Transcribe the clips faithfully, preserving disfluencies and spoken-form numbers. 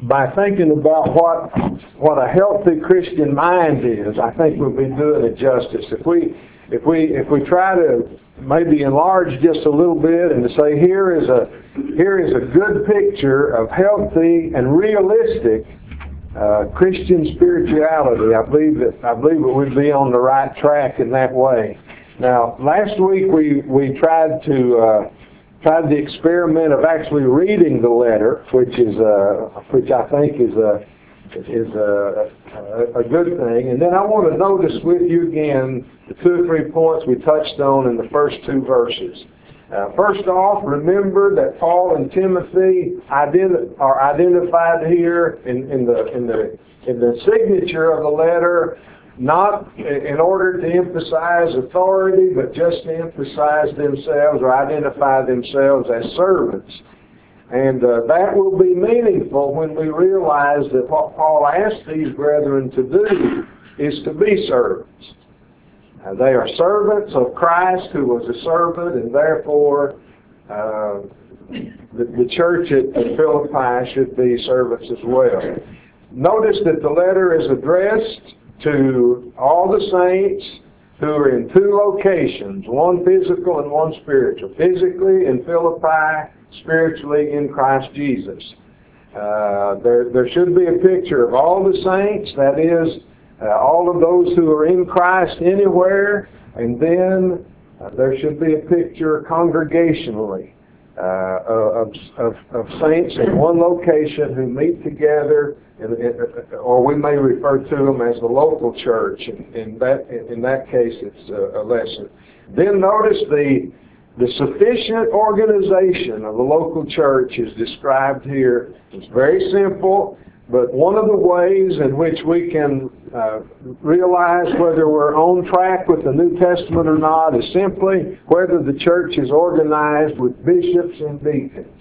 by thinking about what what a healthy Christian mind is, I think we'll be doing it justice. If we if we if we try to maybe enlarge just a little bit and to say here is a here is a good picture of healthy and realistic uh, Christian spirituality, I believe that I believe that we'd be on the right track in that way. Now, last week we we tried to. Uh, tried the experiment of actually reading the letter, which is uh, which I think is a is a, a, a good thing. And then I want to notice with you again the two or three points we touched on in the first two verses. Uh, first off, remember that Paul and Timothy identi- are identified here in, in the in the in the signature of the letter, not in order to emphasize authority, but just to emphasize themselves or identify themselves as servants. And uh, that will be meaningful when we realize that what Paul asked these brethren to do is to be servants. Uh, they are servants of Christ, who was a servant, and therefore uh, the, the church at, at Philippi should be servants as well. Notice that the letter is addressed to all the saints who are in two locations, one physical and one spiritual. Physically in Philippi, spiritually in Christ Jesus. Uh, there, there should be a picture of all the saints, that is, uh, all of those who are in Christ anywhere, and then uh, there should be a picture congregationally uh, of, of, of saints in one location who meet together, or we may refer to them as the local church. In that, in that case, it's a lesson. Then notice the, the sufficient organization of the local church is described here. It's very simple, but one of the ways in which we can uh, realize whether we're on track with the New Testament or not is simply whether the church is organized with bishops and deacons.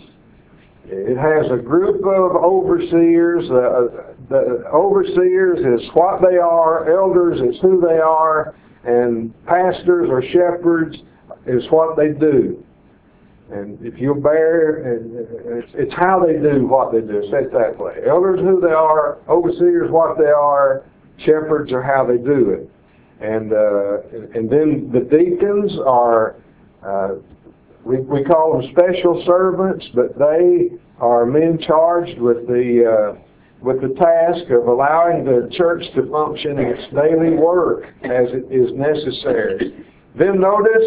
It has a group of overseers. Uh, the overseers is what they are, elders is who they are, and pastors or shepherds is what they do. And if you'll bear, it's, it's how they do what they do. Say it that way. Elders who they are, overseers what they are, shepherds are how they do it. And uh, and then the deacons are. Uh, We, we call them special servants, but they are men charged with the uh, with the task of allowing the church to function in its daily work as it is necessary. Then notice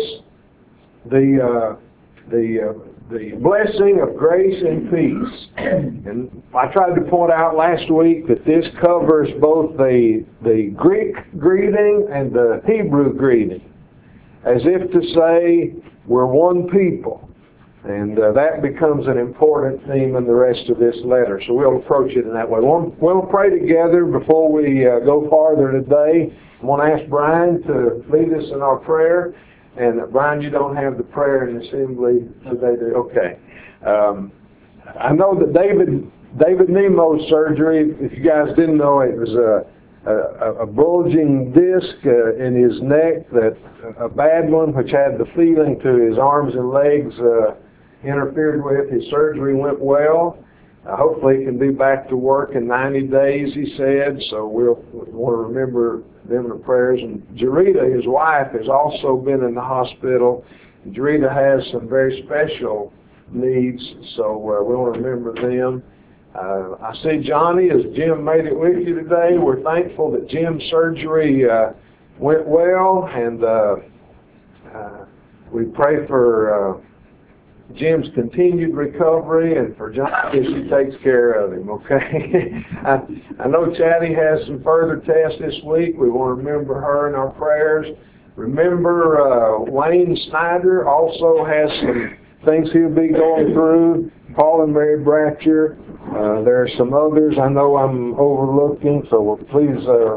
the uh, the uh, the blessing of grace and peace. And I tried to point out last week that this covers both the the Greek greeting and the Hebrew greeting, as if to say, we're one people. And uh, that becomes an important theme in the rest of this letter. So we'll approach it in that way. We'll, we'll pray together before we uh, go farther today. I want to ask Brian to lead us in our prayer. And uh, Brian, you don't have the prayer in the assembly today, do you? Okay. Um, I know that David David Nemo's surgery, if you guys didn't know, it was a A, a bulging disc uh, in his neck, that a bad one, which had the feeling to his arms and legs uh, interfered with. His surgery went well. Uh, hopefully he can be back to work in ninety days, he said, so we'll, we'll want to remember them in the prayers. And Jarita, his wife, has also been in the hospital. Jarita has some very special needs, so uh, we want to remember them. Uh, I see Johnny, as Jim made it with you today. We're thankful that Jim's surgery uh, went well, and uh, uh, we pray for uh, Jim's continued recovery and for Johnny as he takes care of him, okay? I, I know Chatty has some further tests this week. We want to remember her in our prayers. Remember uh, Wayne Snyder also has some things he'll be going through. Paul and Mary Bratcher. Uh, there are some others I know I'm overlooking, so please uh,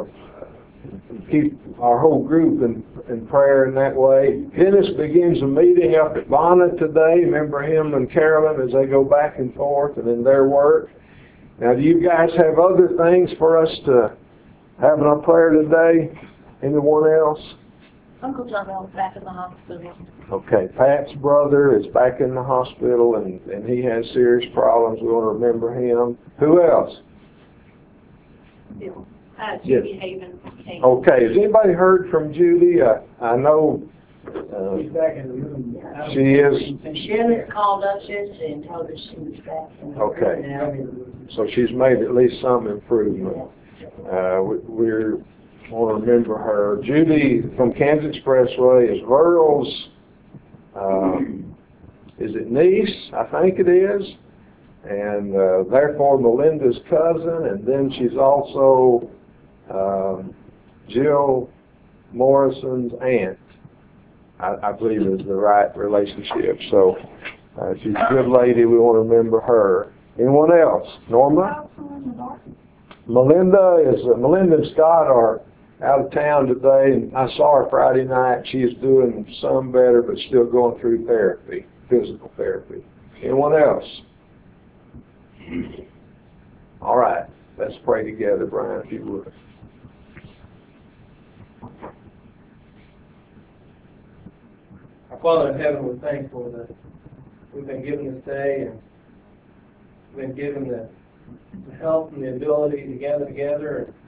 keep our whole group in, in prayer in that way. Dennis begins a meeting up at Bonnet today. Remember him and Carolyn as they go back and forth and in their work. Now, do you guys have other things for us to have in our prayer today? Anyone else? Uncle Jarrell's back in the hospital. Okay, Pat's brother is back in the hospital, and, and he has serious problems. We want to remember him. Who else? Bill. Uh, Judy yes. Haven. Haven. Okay, has anybody heard from Judy? Uh, I know uh, she's back in the room. She is. And Shannon called us yesterday and told us she was back in the okay. room now. So she's made at least some improvement. Uh, we, we're want to remember her. Judy from Kansas Expressway is Verl's, um, is it niece? I think it is. And uh, therefore Melinda's cousin. And then she's also um, Jill Morrison's aunt, I, I believe is the right relationship. So uh, she's a good lady. We want to remember her. Anyone else? Norma? Melinda is, uh, Melinda and Scott are out of town today, and I saw her Friday night. She's doing some better, but still going through therapy, physical therapy. Anyone else? All right, let's pray together, Brian, if you would. Our Father in heaven, we're thankful that we've been given this day, and we've been given the, the health and the ability to gather together and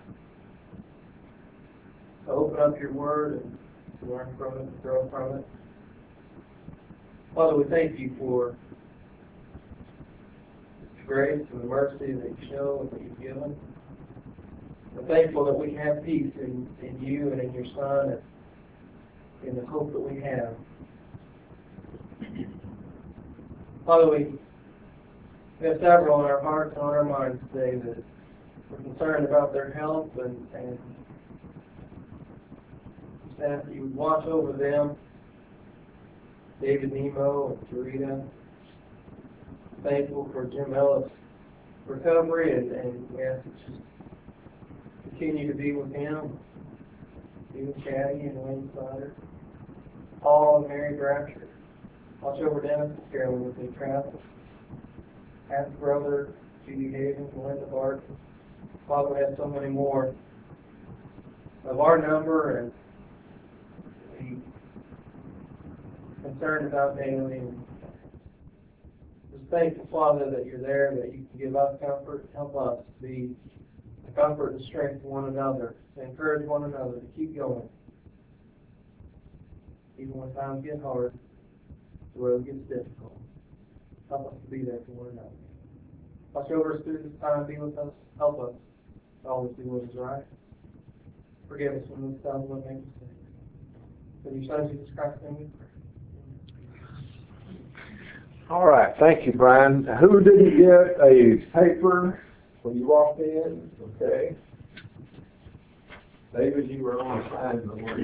to open up your word and to learn from it and grow from it. Father, we thank you for the grace and the mercy that you show and that you've given. We're thankful that we have peace in, in you and in your Son and in the hope that we have. Father, we we have several on our hearts and on our minds today that we're concerned about their health and, and that you would watch over them. David Nemo and Tarita. Thankful for Jim Ellis' recovery, and, and we ask that you just continue to be with him, be with Shaddy and Wayne Snyder, Paul and Mary Bratcher. Watch over Dennis and Carolyn as they travel. Pat's brother, Judy Haven, Melinda Barton. Father, we have so many more of our number and concerned about daily. And just thankful, Father, that you're there, that you can give us comfort, help us to be a comfort and strength to one another, to encourage one another to keep going. Even when times get hard, the road gets difficult. Help us to be there for one another. Watch over us through this time, be with us, help us to always do what is right. Forgive us when we stumble and make mistakes. In your Son, Jesus Christ's name we pray. All right, thank you, Brian. Who didn't get a paper when you walked in? Okay. David, you were on time.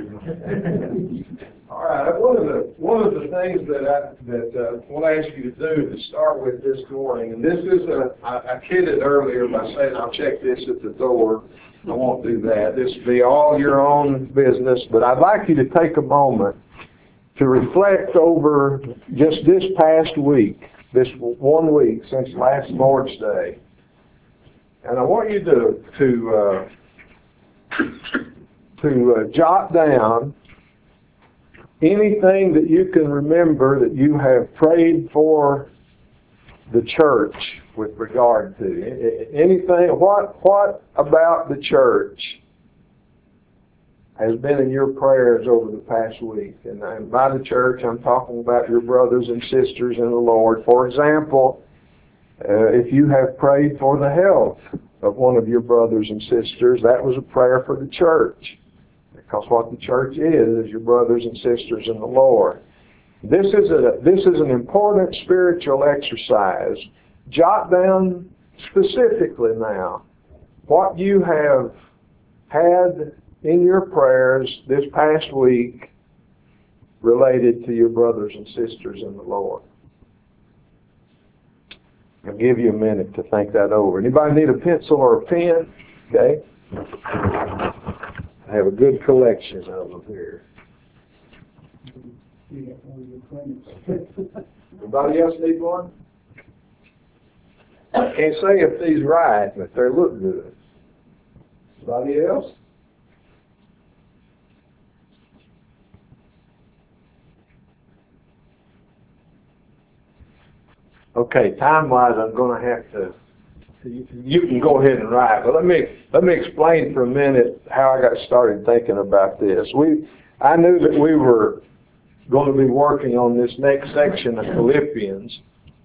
All right, one of the one of the things that I that uh, I want to ask you to do to start with this morning, and this is a I, I kidded earlier by saying I'll check this at the door. I won't do that. This will be all your own business, but I'd like you to take a moment to reflect over just this past week, this one week since last Lord's Day. And I want you to to uh, to uh, jot down anything that you can remember that you have prayed for the church with regard to anything. What what about the church has been in your prayers over the past week? And, and by the church, I'm talking about your brothers and sisters in the Lord. For example, uh, if you have prayed for the health of one of your brothers and sisters, that was a prayer for the church. Because what the church is, is your brothers and sisters in the Lord. This is a this is an important spiritual exercise. Jot down specifically now what you have had in your prayers this past week related to your brothers and sisters in the Lord. I'll give you a minute to think that over. Anybody need a pencil or a pen? Okay. I have a good collection of them here. Anybody else need one? I can't say if these right, but they look good. Anybody else? Okay, time-wise, I'm going to have to. You can go ahead and write, but let me let me explain for a minute how I got started thinking about this. We, I knew that we were going to be working on this next section of Philippians.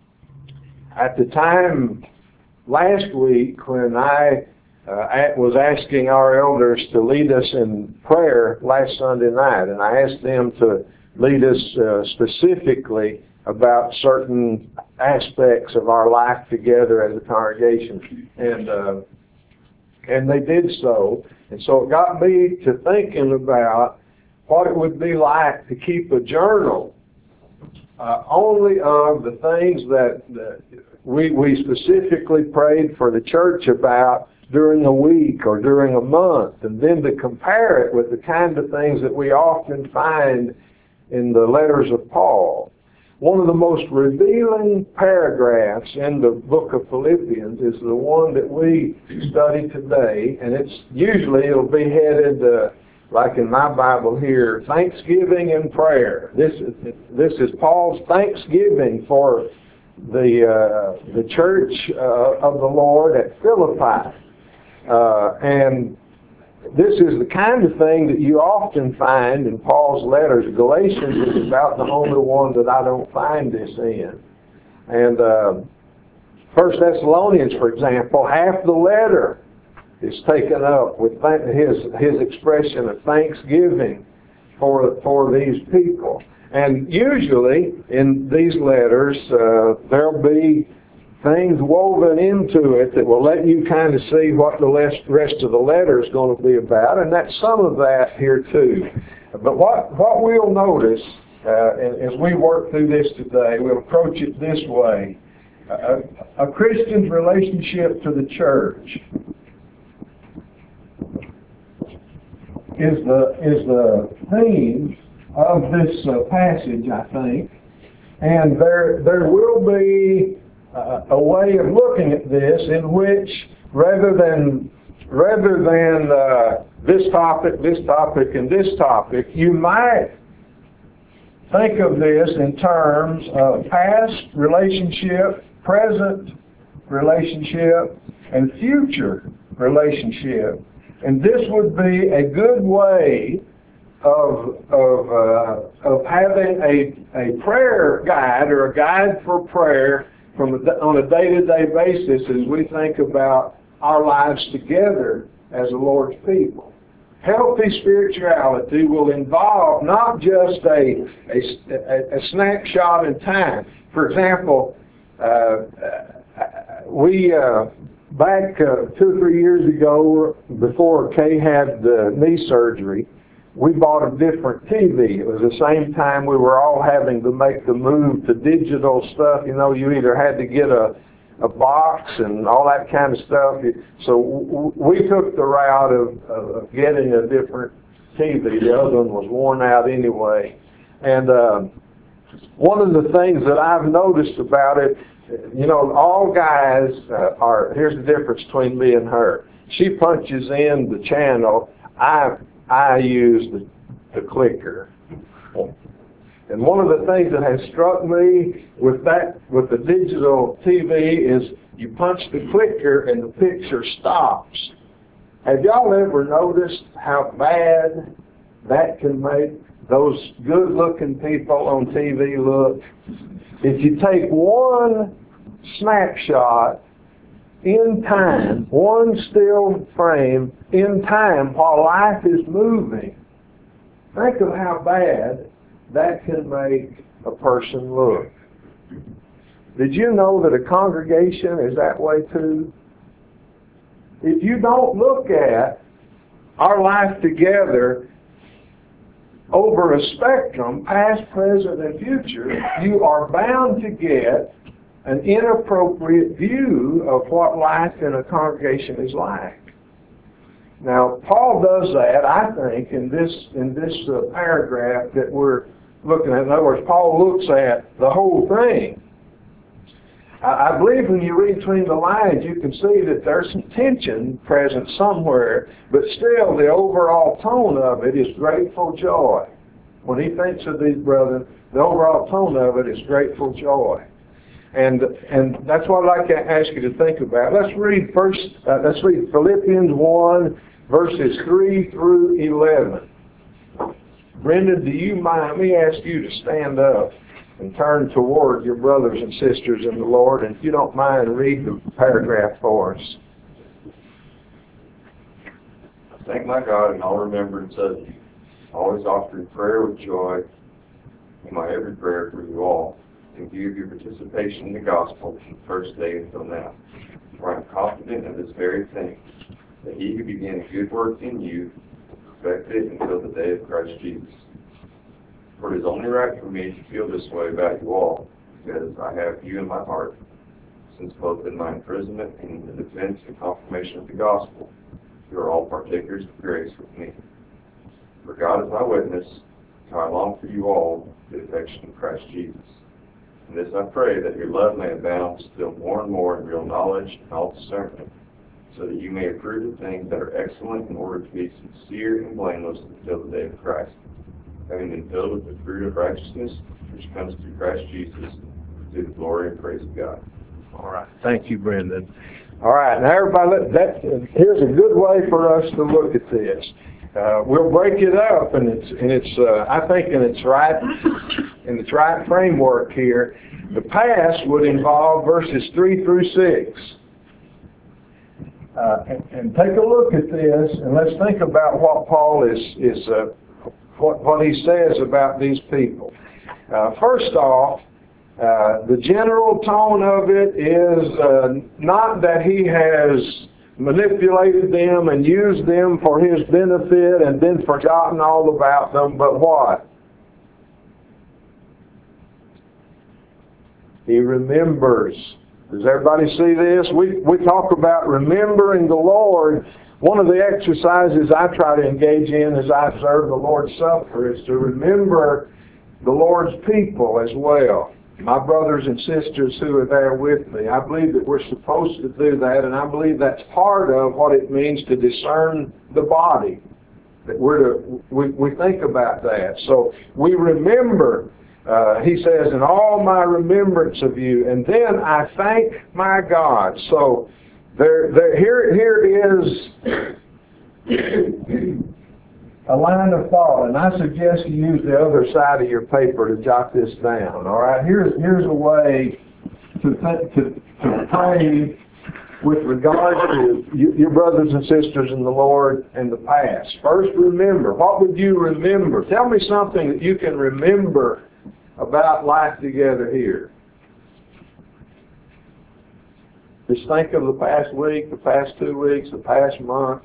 At the time last week, when I uh, was asking our elders to lead us in prayer last Sunday night, and I asked them to lead us uh, specifically about certain aspects of our life together as a congregation, and uh, and they did so, and so it got me to thinking about what it would be like to keep a journal uh, only of the things that, that we we specifically prayed for the church about during a week or during a month, and then to compare it with the kind of things that we often find in the letters of Paul. One of the most revealing paragraphs in the book of Philippians is the one that we study today, and it's usually it'll be headed, uh, like in my Bible here, Thanksgiving and Prayer. This is this is Paul's thanksgiving for the uh, the church uh, of the Lord at Philippi, uh, and this is the kind of thing that you often find in Paul's letters. Galatians is about the only one that I don't find this in. And uh, First Thessalonians, for example, half the letter is taken up with his his expression of thanksgiving for for these people. And usually in these letters, uh, there'll be things woven into it that will let you kind of see what the rest of the letter is going to be about, and that's some of that here too. But what, what we'll notice uh, as we work through this today, we'll approach it this way. A, a Christian's relationship to the church is the, is the theme of this uh, passage, I think. And there, there will be Uh, a way of looking at this in which rather than rather than uh, this topic, this topic, and this topic, you might think of this in terms of past relationship, present relationship, and future relationship. And this would be a good way of of uh, of having a a prayer guide or a guide for prayer from a, on a day-to-day basis as we think about our lives together as the Lord's people. Healthy spirituality will involve not just a, a, a snapshot in time. For example, uh, we, uh, back uh, two or three years ago, before Kay had the knee surgery, we bought a different T V. It was the same time we were all having to make the move to digital stuff. You know, you either had to get a, a box and all that kind of stuff. So w- we took the route of, of getting a different T V. The other one was worn out anyway. And uh, one of the things that I've noticed about it, you know, all guys uh, are, here's the difference between me and her. She punches in the channel. I I use the, the clicker. And one of the things that has struck me with that, with the digital T V, is you punch the clicker and the picture stops. Have y'all ever noticed how bad that can make those good-looking people on T V look? If you take one snapshot in time, one still frame in time while life is moving, think of how bad that can make a person look. Did you know that a congregation is that way too? If you don't look at our life together over a spectrum, past, present, and future, you are bound to get an inappropriate view of what life in a congregation is like. Now, Paul does that, I think, in this in this uh, paragraph that we're looking at. In other words, Paul looks at the whole thing. I, I believe when you read between the lines, you can see that there's some tension present somewhere, but still the overall tone of it is grateful joy. When he thinks of these brethren, the overall tone of it is grateful joy. And and that's what I'd like to ask you to think about. Let's read first. Uh, let's read Philippians one, verses three through eleven. Brenda, do you mind? Let me ask you to stand up and turn toward your brothers and sisters in the Lord, and if you don't mind, read the paragraph for us. I thank my God in all remembrance of you, always offering prayer with joy in my every prayer for you all, in view of your participation in the gospel from the first day until now. For I am confident of this very thing, that he who began a good work in you will perfect it until the day of Christ Jesus. For it is only right for me to feel this way about you all, because I have you in my heart, since both in my imprisonment and in the defense and confirmation of the gospel, you are all partakers of grace with me. For God is my witness, how I long for you all, the affection of Christ Jesus. In this I pray, that your love may abound still more and more in real knowledge and all discernment, so that you may approve the things that are excellent in order to be sincere and blameless until the day of Christ, having been filled with the fruit of righteousness, which comes through Christ Jesus, to the glory and praise of God. All right. Thank you, Brendan. All right. Now, everybody, that, here's a good way for us to look at this. Uh, we'll break it up, and it's, and it's uh, I think, in its right, in its right framework here. The past would involve verses three through six. Uh, and, and take a look at this, and let's think about what Paul is, is uh, what, what he says about these people. Uh, first off, uh, the general tone of it is uh, not that he has manipulated them and used them for his benefit and then forgotten all about them, but what? He remembers. Does everybody see this? We, we talk about remembering the Lord. One of the exercises I try to engage in as I observe the Lord's Supper is to remember the Lord's people as well. My brothers and sisters who are there with me. I believe that we're supposed to do that, and I believe that's part of what it means to discern the body. That we're to, we, we think about that. So we remember. Uh, he says, in all my remembrance of you, and then I thank my God. So there, there, here, here is a line of thought, and I suggest you use the other side of your paper to jot this down. All right, here's here's a way to th- to, to pray with regard to you, your brothers and sisters in the Lord and the past. First, remember. What would you remember? Tell me something that you can remember about life together here. Just think of the past week, the past two weeks, the past month.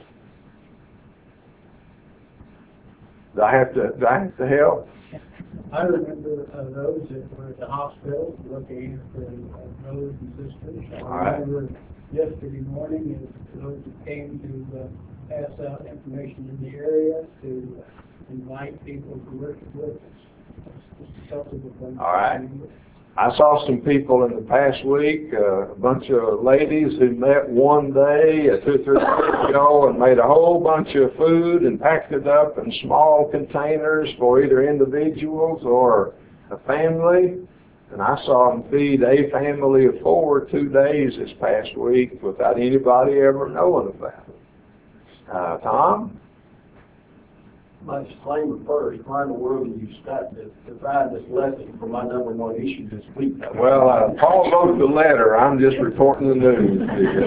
Do I have to, do I have to help? I remember uh, those that were at the hospital looking after uh, brothers and sisters. All I right. remember yesterday morning and those that came to uh, pass out information in the area, to uh, invite people to worship with us. All right. I saw some people in the past week, uh, a bunch of ladies who met one day, uh, two or three days ago, and made a whole bunch of food and packed it up in small containers for either individuals or a family. And I saw them feed a family of four two days this past week without anybody ever knowing about it. Uh, Tom? My disclaimer first, why in the world did you start to provide this lesson for my number one issue this week? Well, uh, Paul wrote the letter. I'm just reporting the news.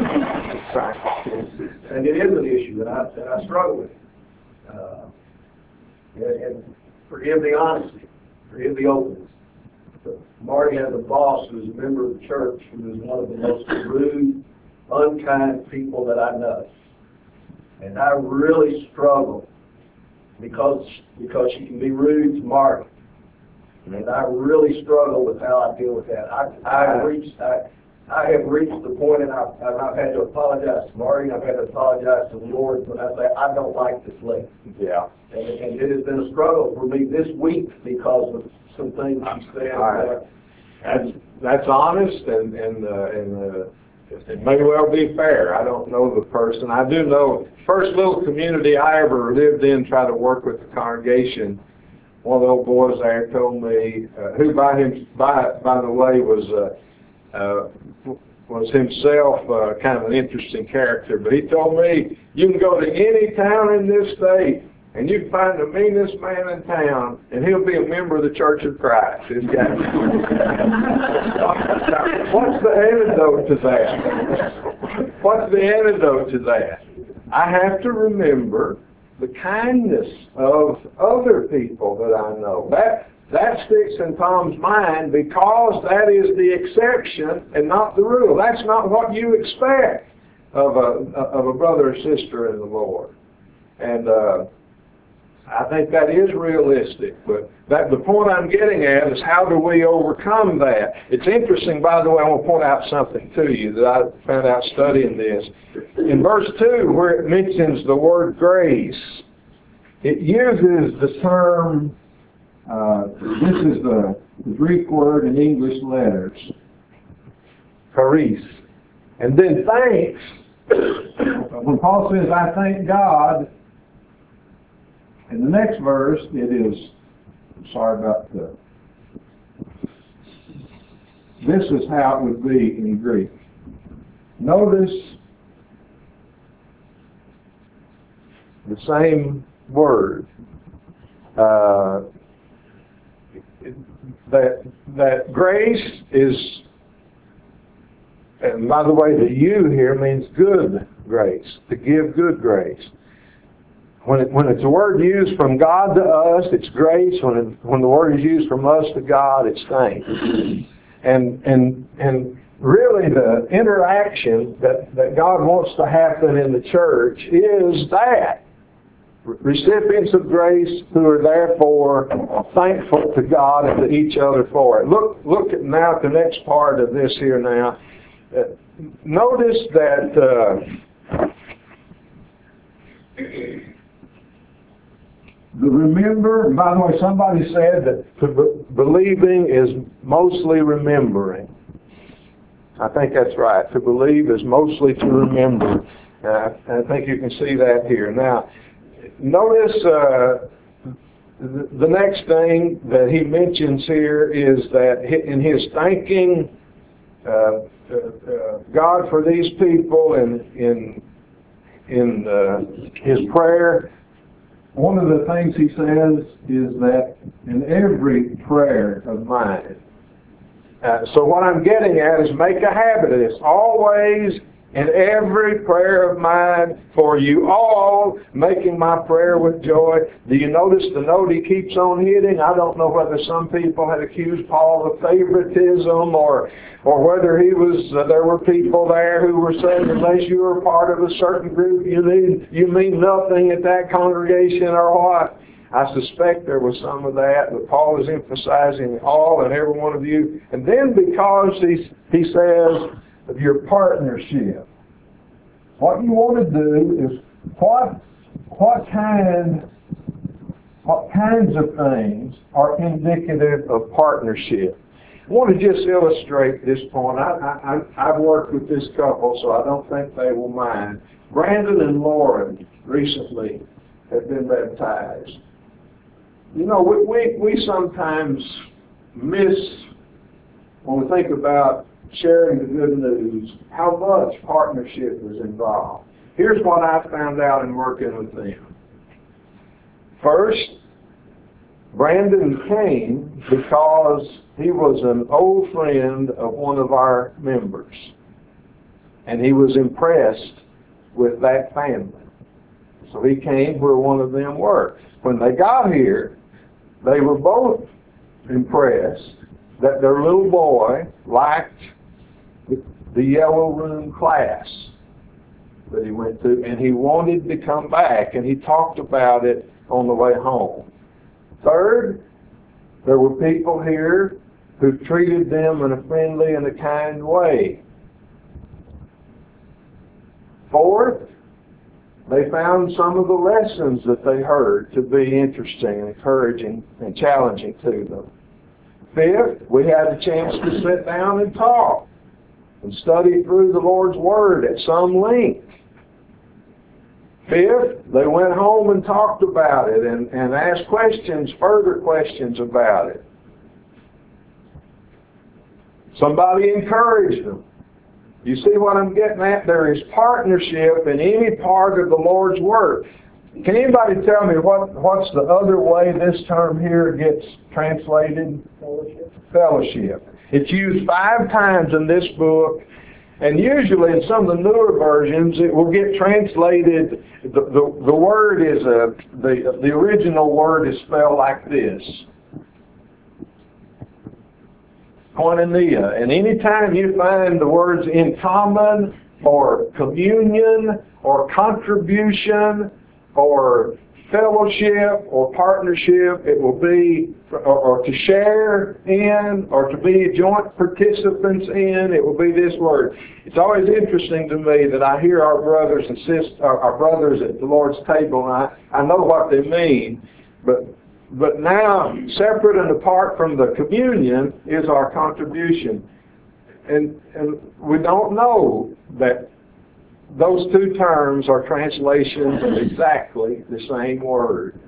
And it is an issue that I, that I struggle with. Uh, and, and forgive the honesty, forgive the openness. But Marty has a boss who's a member of the church who is one of the most rude, unkind people that I know. And I really struggle because because she can be rude to Marty. And I really struggle with how I deal with that. I I have reached I, I have reached the point, and I've, I've had to apologize to Marty, and I've had to apologize to the Lord when I say I don't like this lady. Yeah. And, and it has been a struggle for me this week because of some things she said. Right. That's that's honest, and and uh, and uh, it may well be fair. I don't know the person. I do know first little community I ever lived in, tried to work with the congregation. One of the old boys there told me, uh, who by him by by the way was uh, uh, was himself uh, kind of an interesting character, but he told me, you can go to any town in this state and you can find the meanest man in town and he'll be a member of the Church of Christ. This guy. What's the antidote to that? What's the antidote to that? I have to remember the kindness of other people that I know. That That sticks in Tom's mind because that is the exception and not the rule. That's not what you expect of a of a brother or sister in the Lord. And uh, I think that is realistic. But that the point I'm getting at is how do we overcome that? It's interesting, by the way, I want to point out something to you that I found out studying this. In verse two, where it mentions the word grace, it uses the term, Uh, this is the, the Greek word in English letters, charis. And then thanks, when Paul says, I thank God, in the next verse, it is, I'm sorry about the, this is how it would be in Greek. Notice the same word. Uh, That that grace is, and by the way, the you here means good grace, to give good grace. When it, when it's a word used from God to us, it's grace. When it, when the word is used from us to God, it's thanks. And and and really, the interaction that that God wants to happen in the church is that. Recipients of grace who are therefore thankful to God and to each other for it. Look, look at now at the next part of this here now. Uh, notice that uh, the remember, by the way, somebody said that to believing is mostly remembering. I think that's right. To believe is mostly to remember. Uh, I think you can see that here. Now, notice uh, the, the next thing that he mentions here is that in his thanking uh, uh, uh, God for these people and in in uh, his prayer, one of the things he says is that in every prayer of mine. Uh, so what I'm getting at is make a habit of this. Always in every prayer of mine for you all, making my prayer with joy. Do you notice the note he keeps on hitting? I don't know whether some people had accused Paul of favoritism or or whether he was, uh, there were people there who were saying, unless you are part of a certain group, you need, you mean nothing at that congregation or what. I suspect there was some of that, but Paul is emphasizing all and every one of you. And then because he, he says, of your partnership. What you want to do is what what kind what kinds of things are indicative of partnership. I want to just illustrate this point. I, I, I've worked with this couple, so I don't think they will mind. Brandon and Lauren recently have been baptized. You know, we, we, we sometimes miss, when we think about sharing the good news, how much partnership is involved. Here's what I found out in working with them. First, Brandon came because he was an old friend of one of our members. And he was impressed with that family. So he came where one of them were. When they got here, they were both impressed that their little boy liked the Yellow Room class that he went to, and he wanted to come back, and he talked about it on the way home. Third, there were people here who treated them in a friendly and a kind way. Fourth, they found some of the lessons that they heard to be interesting and encouraging and challenging to them. Fifth, we had a chance to sit down and talk and study through the Lord's Word at some length. Fifth, they went home and talked about it and, and asked questions, further questions about it. Somebody encouraged them. You see what I'm getting at? There is partnership in any part of the Lord's Word. Can anybody tell me what, what's the other way this term here gets translated? Fellowship. Fellowship. It's used five times in this book, and usually in some of the newer versions it will get translated, the, the, the word is, a, the, the original word is spelled like this. Koinonia. And anytime you find the words in common, or communion, or contribution, or fellowship, or partnership, it will be, or, or to share in, or to be joint participants in, it will be this word. It's always interesting to me that I hear our brothers and sisters, our, our brothers at the Lord's table, and I, I know what they mean, but But now, separate and apart from the communion is our contribution. And, and we don't know that those two terms are translations of exactly the same word.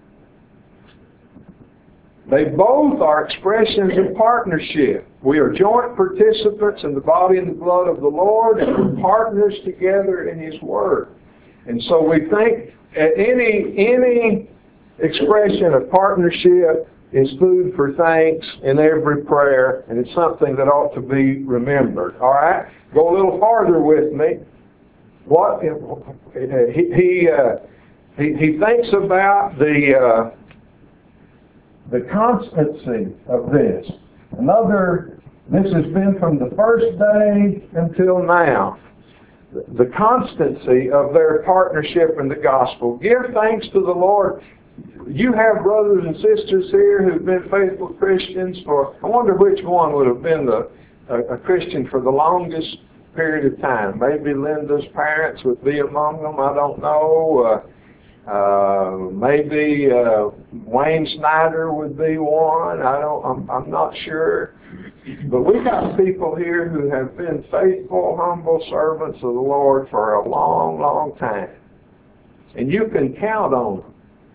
They both are expressions of partnership. We are joint participants in the body and the blood of the Lord, and we're partners together in His Word. And so we think at any any expression of partnership is food for thanks in every prayer, and it's something that ought to be remembered. All right? Go a little farther with me. What he he uh, he, he thinks about the uh, the constancy of this. Another, this has been from the first day until now. The constancy of their partnership in the gospel. Give thanks to the Lord. You have brothers and sisters here who've been faithful Christians for, I wonder which one would have been the, a, a Christian for the longest period of time. Maybe Linda's parents would be among them, I don't know. Uh, uh, maybe uh, Wayne Snyder would be one, I don't, I'm, I'm not sure. But we've got people here who have been faithful, humble servants of the Lord for a long, long time. And you can count on them.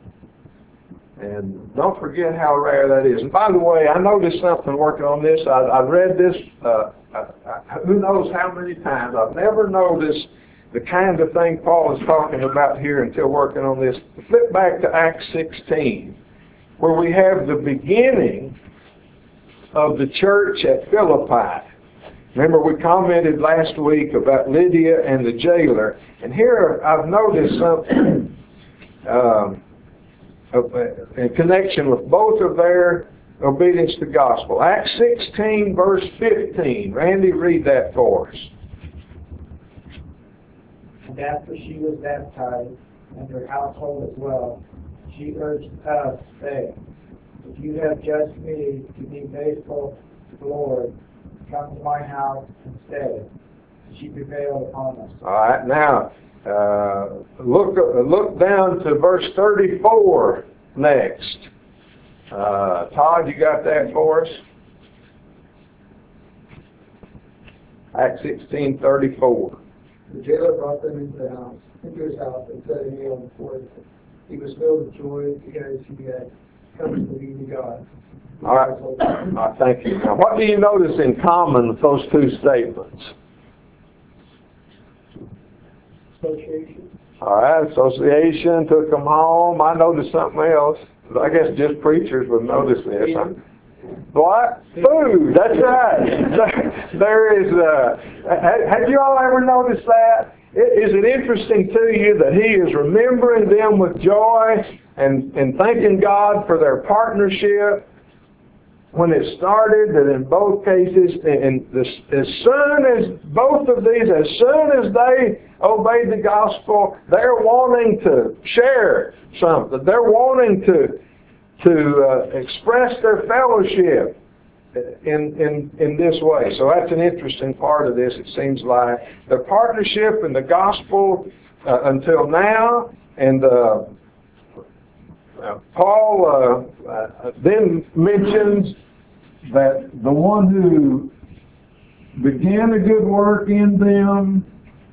And don't forget how rare that is. And by the way, I noticed something working on this. I, I've read this uh, I, I, who knows how many times. I've never noticed the kind of thing Paul is talking about here until working on this. Flip back to Acts sixteen, where we have the beginning of the church at Philippi. Remember, we commented last week about Lydia and the jailer. And here I've noticed something um, in connection with both of their obedience to the gospel. Acts sixteen, verse fifteen. Randy, read that for us. And after she was baptized, and her household as well, she urged us, saying, if you have judged me to be faithful to the Lord, come to my house and stay. She prevailed upon us. All right, now uh, look look down to verse thirty-four next. Uh, Todd, you got that for us? Acts sixteen thirty-four. The jailer brought them into the house, into his house, and set a meal before them. He was filled with joy because he had come to believe in God. All right. All right, thank you. Now, what do you notice in common with those two statements? Association. All right, association, took them home. I noticed something else. I guess just preachers would notice this. Huh? What? Food, that's right. There is, uh, have you all ever noticed that? Is it interesting to you that he is remembering them with joy and, and thanking God for their partnership when it started, that in both cases, and this, as soon as both of these, as soon as they obeyed the gospel, they're wanting to share something. They're wanting to to uh, express their fellowship in, in, in this way. So that's an interesting part of this, it seems like. The partnership in the gospel uh, until now, and uh, uh, Paul uh, uh, then mentions that the one who began a good work in them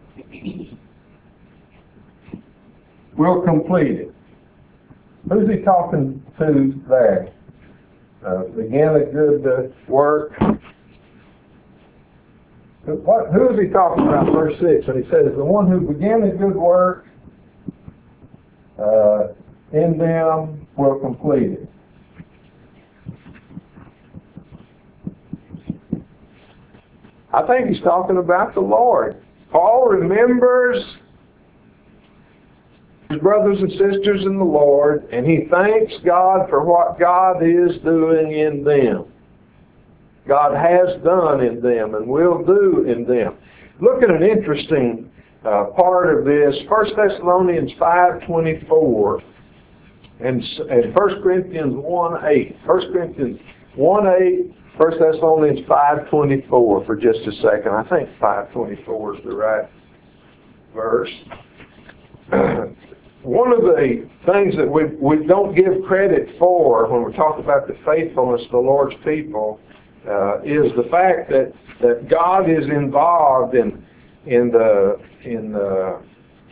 will complete it. Who's he talking to there? Uh, began a good uh, work. What, who is he talking about, verse six, when he says, the one who began a good work uh, in them will complete it? I think he's talking about the Lord. Paul remembers his brothers and sisters in the Lord, and he thanks God for what God is doing in them. God has done in them and will do in them. Look at an interesting uh, part of this. First Thessalonians five twenty-four and, and First Corinthians one eight. First Corinthians one eight, First Thessalonians five twenty-four for just a second. I think five twenty-four is the right verse. One of the things that we, we don't give credit for when we talk about the faithfulness of the Lord's people uh, is the fact that, that God is involved in in the in the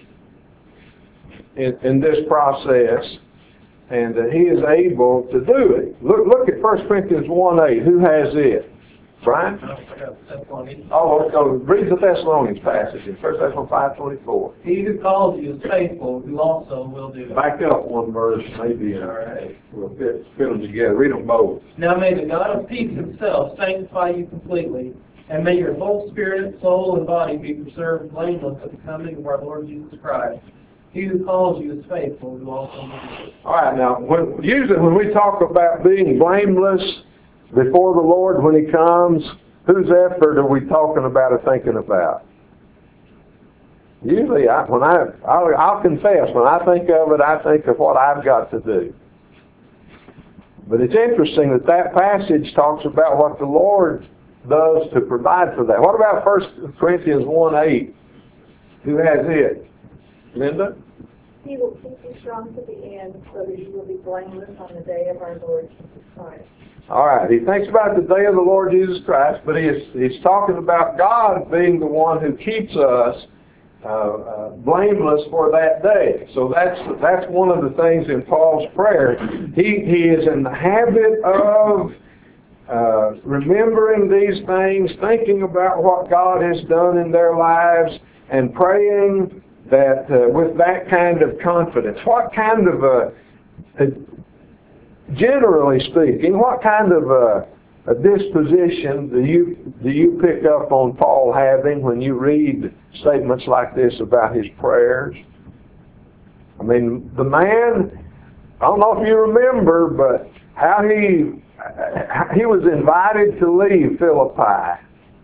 in, in this process, and that He is able to do it. Look look at First Corinthians one eight. Who has it? Brian? Oh, let's go. Read the Thessalonians passage in First Thessalonians five twenty-four. He who calls you is faithful, who also will do it. Back up one verse, maybe, and All right. we'll fit, fit them together. Read them both. Now may the God of peace himself sanctify you completely, and may your whole spirit, soul, and body be preserved blameless at the coming of our Lord Jesus Christ. He who calls you is faithful, who also will do it. All right, now, when, usually when we talk about being blameless before the Lord when He comes, whose effort are we talking about or thinking about? Usually, I, when I, I'll, I'll confess, when I think of it, I think of what I've got to do. But it's interesting that that passage talks about what the Lord does to provide for that. What about First Corinthians one eight? Who has it? Linda? He will keep you strong to the end, so that you will be blameless on the day of our Lord Jesus Christ. All right, he thinks about the day of the Lord Jesus Christ, but he's, he's talking about God being the one who keeps us uh, uh, blameless for that day. So that's that's one of the things in Paul's prayer. He, he is in the habit of uh, remembering these things, thinking about what God has done in their lives, and praying that uh, with that kind of confidence. What kind of a, a generally speaking, what kind of a, a disposition do you do you pick up on Paul having when you read statements like this about his prayers? I mean, the man, I don't know if you remember, but how he he was invited to leave Philippi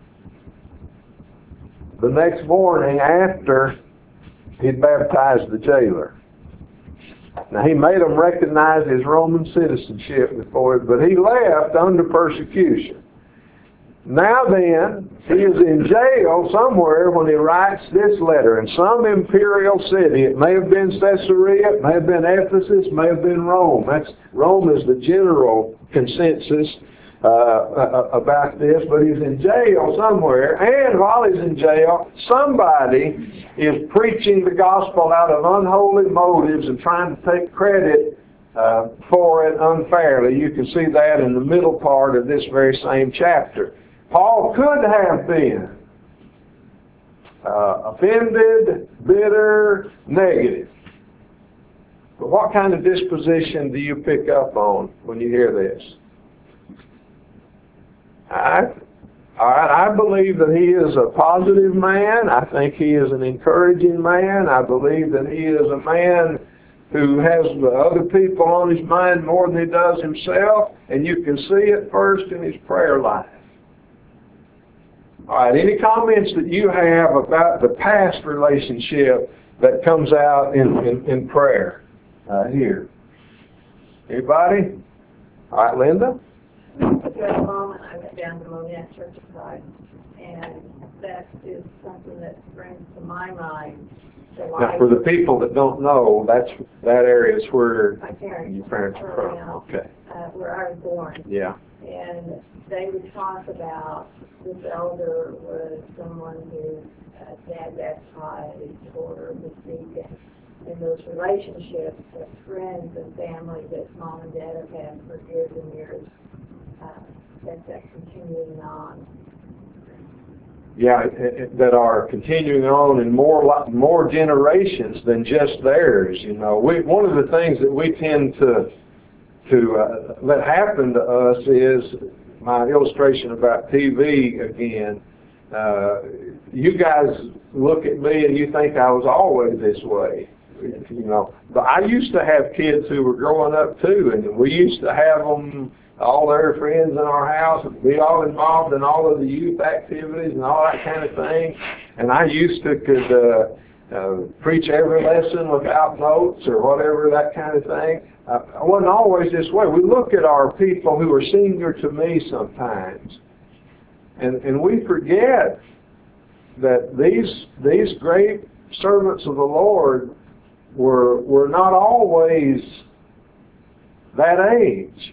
the next morning after he'd baptized the jailer. Now, he made him recognize his Roman citizenship before it, but he left under persecution. Now then, he is in jail somewhere when he writes this letter in some imperial city. It may have been Caesarea, it may have been Ephesus, it may have been Rome. That's Rome is the general consensus uh, about this, but he's in jail somewhere, and while he's in jail, somebody is preaching the gospel out of unholy motives and trying to take credit uh, for it unfairly. You can see that in the middle part of this very same chapter. Paul could have been uh, offended, bitter, negative. But what kind of disposition do you pick up on when you hear this? I, all right, I believe that he is a positive man. I think he is an encouraging man. I believe that he is a man who has other people on his mind more than he does himself, and you can see it first in his prayer life. All right, any comments that you have about the past relationship that comes out in, in, in prayer uh, here? Anybody? All right, Linda? At a moment, I went down to Monette Church of Christ, and that is something that brings to my mind the Now, life for the people that don't know, that's that area is where my parents, your parents are from. around, Okay. uh, where I was born. Yeah. And they would talk about this elder was someone who uh, dad baptized or was deacon. And those relationships with friends and family that mom and dad have had for years and years, uh, that that continuing on. yeah, that are continuing on in more more generations than just theirs. You know, we, one of the things that we tend to to uh, let happen to us is my illustration about T V again. Uh, you guys look at me and you think I was always this way. You know, but I used to have kids who were growing up too, and we used to have them, all their friends in our house, and be all involved in all of the youth activities and all that kind of thing. And I used to could uh, uh, preach every lesson without notes or whatever, that kind of thing. Uh, I wasn't always this way. We look at our people who are senior to me sometimes, and and we forget that these these great servants of the Lord were were not always that age.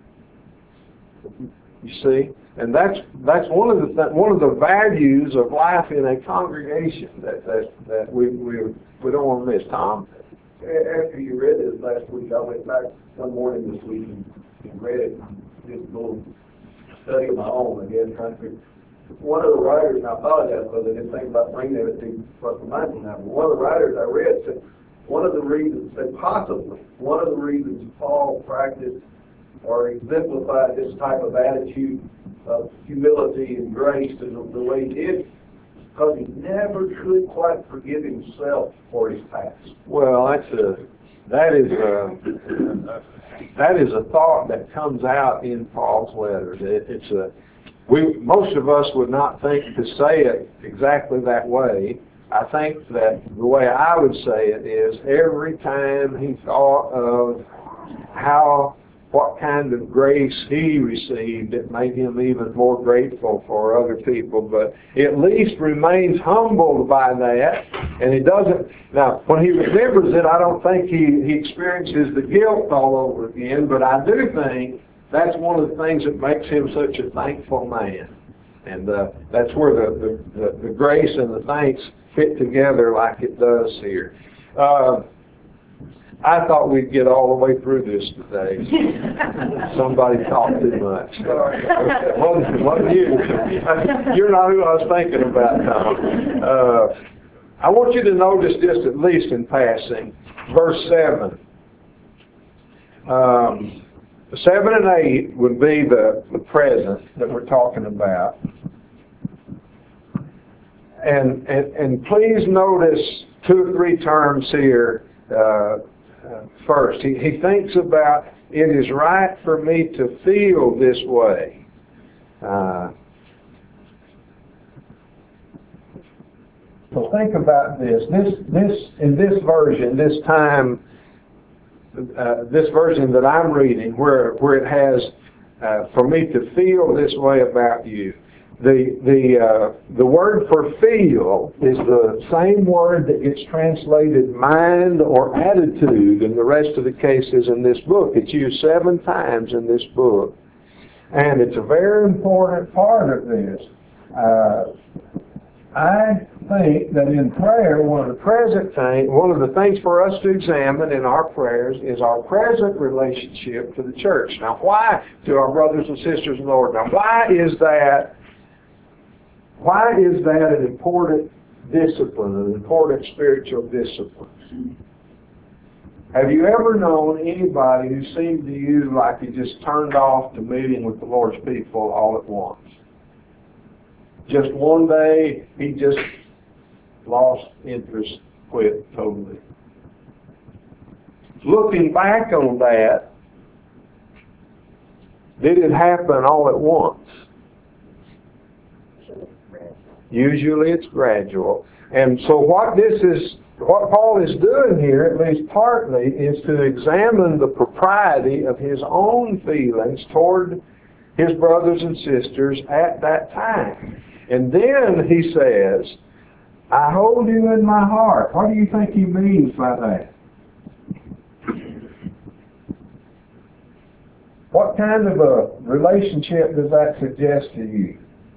You see, and that's that's one of the th one of the values of life in a congregation that that that we we we don't want to miss. Tom, After you read this last week, I went back one morning this week and, and read it, did a little study of my own, I guess, trying to figure. One of the writers, and I apologize because I didn't think about bringing it to front of mind now, but one of the writers I read said one of the reasons, said possibly, one of the reasons Paul practiced or exemplified this type of attitude of humility and grace and the, the way he did, because he never could quite forgive himself for his past. well, that's a that is a that is a thought that comes out in Paul's letters. It, it's a we most of us would not think to say it exactly that way. I think that the way I would say it is every time he thought of how what kind of grace he received, it made him even more grateful for other people, but he at least remains humbled by that, and he doesn't, now when he remembers it, I don't think he, he experiences the guilt all over again, but I do think that's one of the things that makes him such a thankful man, and uh, that's where the, the, the, the grace and the thanks fit together like it does here. Uh, I thought we'd get all the way through this today. Somebody talked too much. It wasn't, it wasn't you. You're not who I was thinking about, Tom. Uh, I want you to notice just at least in passing, verse seven. Um, seven and eight would be the, the present that we're talking about. And, and, and please notice two or three terms here. Uh, Uh, first, he, he thinks about, it is right for me to feel this way. Uh, so think about this. This, this in this version, this time, uh, this version that I'm reading, where where it has, uh, for me to feel this way about you. The the uh, the word for feel is the same word that gets translated mind or attitude in the rest of the cases in this book. It's used seven times in this book, and it's a very important part of this. Uh, I think that in prayer, one of the present thing, one of the things for us to examine in our prayers is our present relationship to the church. Now, why to our brothers and sisters in the Lord? Now, why is that? Why is that an important discipline, an important spiritual discipline? Have you ever known anybody who seemed to you like he just turned off to meeting with the Lord's people all at once? Just one day, he just lost interest, quit totally. Looking back on that, did it happen all at once? Usually it's gradual. And so what this is, what Paul is doing here, at least partly, is to examine the propriety of his own feelings toward his brothers and sisters at that time. And then he says, I hold you in my heart. What do you think he means by that? What kind of a relationship does that suggest to you?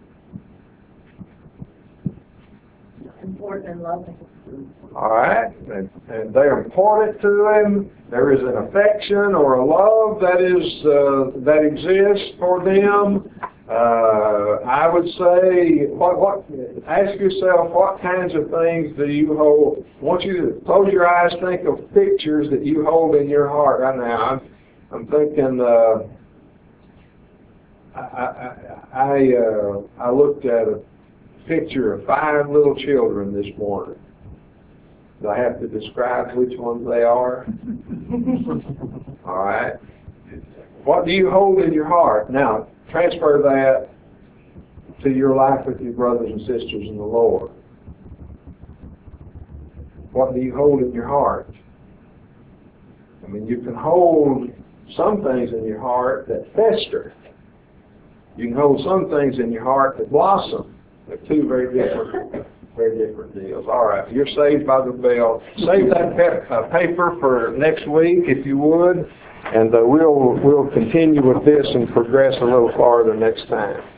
Important and loving. All right, and, and they're important to him. There is an affection or a love that is uh, that exists for them. Uh, I would say, what, what, ask yourself, what kinds of things do you hold? I want you to close your eyes, think of pictures that you hold in your heart right now. I'm, I'm thinking, uh, I, I, I, uh, I looked at a picture of five little children this morning. Do I have to describe which ones they are? All right. What do you hold in your heart? Now, transfer that to your life with your brothers and sisters in the Lord. What do you hold in your heart? I mean, you can hold some things in your heart that fester. You can hold some things in your heart that blossom. They're two very different, very different deals. All right, you're saved by the bell. Save that pe- uh, paper for next week, if you would. And uh, we'll we'll continue with this and progress a little farther next time.